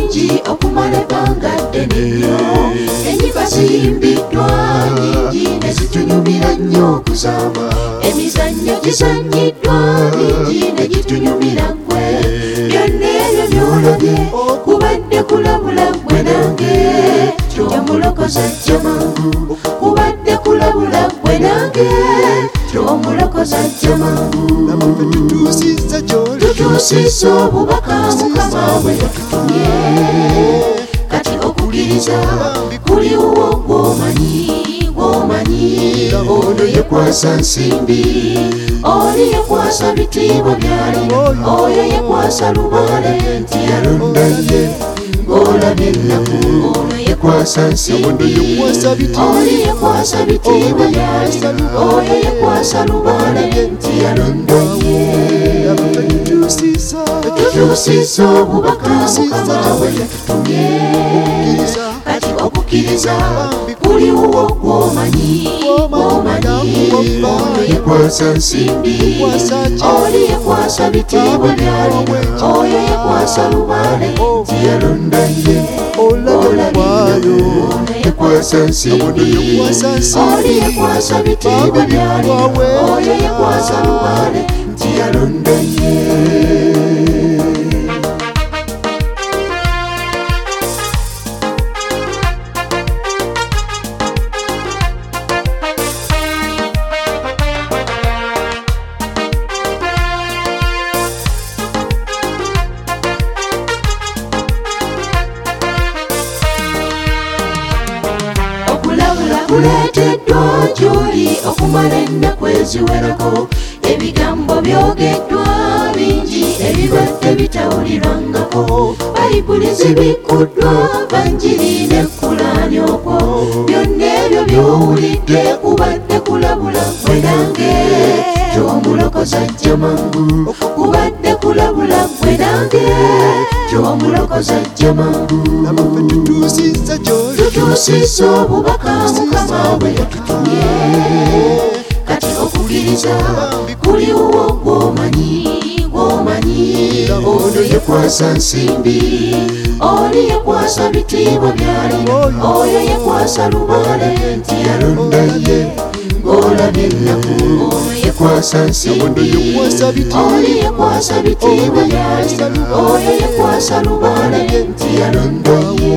bingi okumala ebbanga ddene nnyo. Ennyimba ziyimbiddwa nnyingi ne zitunyumira nnyo okuzaama. Emizannyo gizannyiddwa mingi ne gitunyumira ggwe. Byonna ebyo by'olabye kubadde kulabula ggwe nange. Omulokozi ajja mangu. Kubadde kulabula ggwe nange. Omulokozi ajja mangu. Tutuusizza obubaka Mukama bwe yatutumye. Kati okukkiriza kuliwo gw'omanyi. Ono yekwasa nsimbi, oli yekwasa bitiibwa by'alina, oyo yekwasa lubaale nti yalonda ye. Ng'olabye ennaku, ono yekwasa nsimbi, oli yekwasa bitiibwa by'alina, oyo yekwasa lubaale nti yalonda ye. Tutuusizza obubaka Mukama bwe yatutumye. Kati okukkiriza kuliwo gw'omanyi. Ono yekwasa nsimbi, oli yekwasa bitiibwa by'alina, oyo yekwasa lubaale nti yalonda ye. Olabye ennaku, ono yekwasa nsimbi, oli yekwasa bitiibwa by'alina, oyo yekwasa lubaale nti yalonda ye. Kuleeteddwa gy'oli okumala ennaku eziwerako. Ebigambo byogeddwa bingi ebibadde bitawulirwangako. Bayibuli zibikuddwa banjiri n'ekkulaani okwo. Byonna ebyo by'owulidde kubadde kulabula ggwe nange. Omulokozi ajja mangu. Kubadde kulabula ggwe nange. Omulokozi ajja mangu. Tutuusizza obubaka Mukama bwe yatutumye. Kati okukkiriza kuliwo gw'omanyi. Ono yekwasa nsimbi, oli yekwasa bitiibwa by'alina, oyo yekwasa lubaale nti yalonda ye. Ng'olabye ennaku, ono yekwasa nsimbi, oli yekwasa bitiibwa by'alina, oyo yekwasa lubaale nti yalonda ye.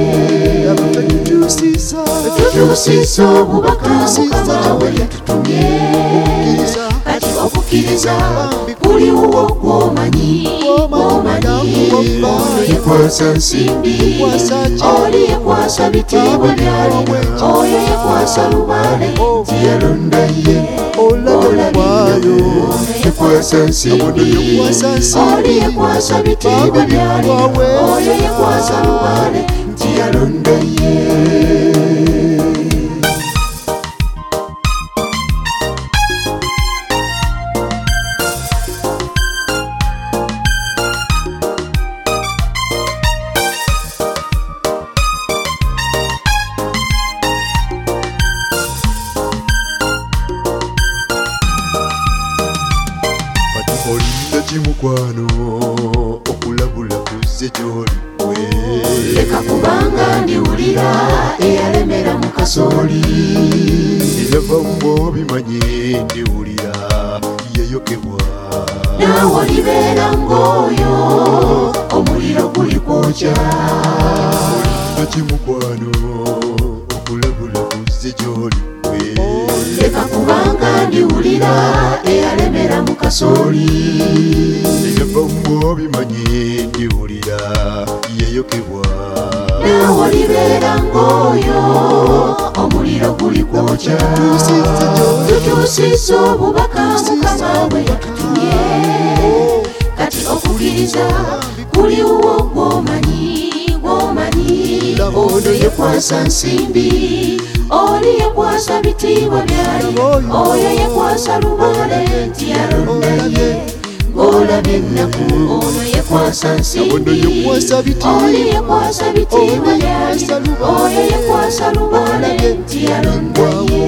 Tutuusizza obubaka Mukama bwe yatutumye. Kati okukkiriza kuliwo gw'omanyi. Ono yekwasa nsimbi, oli yekwasa bitiibwa by'alina, oyo yekwasa lubaale nti yalonda ye. Olabye ennaku, ono yekwasa nsimbi, oli yekwasa bitiibwa by'alina, oyo yekwasa lubaale nti yalonda ye. Olinda kimukwano okulabula kuzze gy'oli ggwe. Leka kubanga ndiwulira eyalemera mu kasooli. Ebyava mu bimanye ndiwulira yayokebwa. Naawe olibeera ng'oyo omuliro guli kwokya. Olinda kimukwano okulabula kuzze gy'oli ggwe. Leka kubanga ndiwulira eyalemera mu kasooli. Ebyava mu bimanye ndiwulira yayokebwa. Naawe olibeera ng'oyo omuliro guli kwokya. Tutuusizza obubaka Mukama bwe yatutumye. Kati okukkiriza kuliwo gw'omanyi. Ono yekwasa nsimbi, oli yekwasa bitiibwa by'alina, oyo yekwasa lubaale nti yalonda ye. Ng'olabye ennaku, ono yekwasa nsimbi, oli yekwasa bitiibwa by'alina, oyo yekwasa lubaale nti yalonda ye.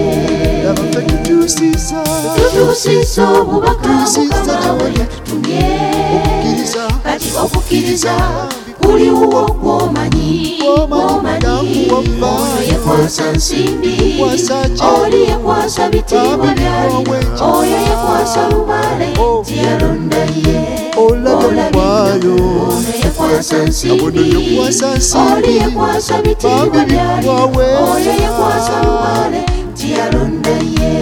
Tutuusizza obubaka Mukama bwe yatutumye. Kati okukkiriza kuliwo gwomanyi ono yekwasa nsimbi oli yekwasa bitiibwa byali oyo yekwasa lubale tiyalonda ye olabinayo ono yekwasa nsimbi oli yekwasa bitiibwa byali oyo yekwasa lubale tiyalonda ye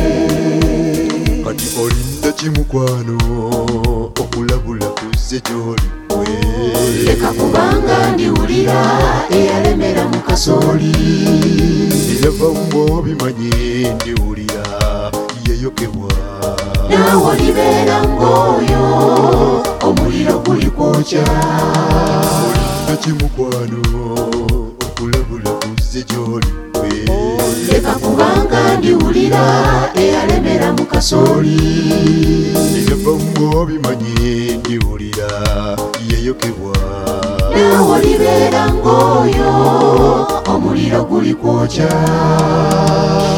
kati olinda kimukwano okulabula kuzze gy'oli leka kubanga ndiwulira eyalemera mu kasooli eyavamu obimanyi ndiwulira yeyokebwa naawe olibeera ng'oyo omuliro guli kwokya olinda kimukwano okulabula kuzze gy'oli leka kubanga ndiwulira eyalemera mu kasooli eyavamu obimanyi ndiwulira yeyokebwa naawe olibeera ng'oyo omuliro guli kwokya